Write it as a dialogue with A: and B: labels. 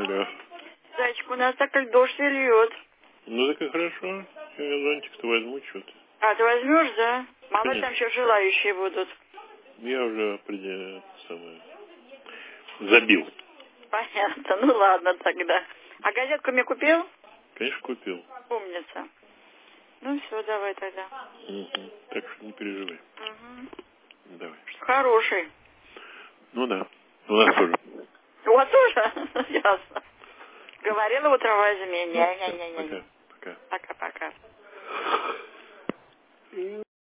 A: Алло.
B: Зайчик, у нас так как дождь и льет.
A: Ну так и хорошо. Я зонтик-то возьму что-то.
B: А, ты возьмешь, да? Мало ли
A: Конечно.
B: там еще желающие будут.
A: Я уже определенно самое забил.
B: Понятно, ну ладно тогда. А газетку мне купил?
A: Конечно, купил.
B: Умница. Ну все, давай тогда.
A: Угу. Так что не переживай.
B: Угу.
A: Давай.
B: Хороший.
A: Ну да. У нас тоже.
B: У вас тоже? Ясно. Говорила утро возьми.
A: Ну, все,
B: Не-не-не-не.
A: пока. Пока.
B: Пока-пока.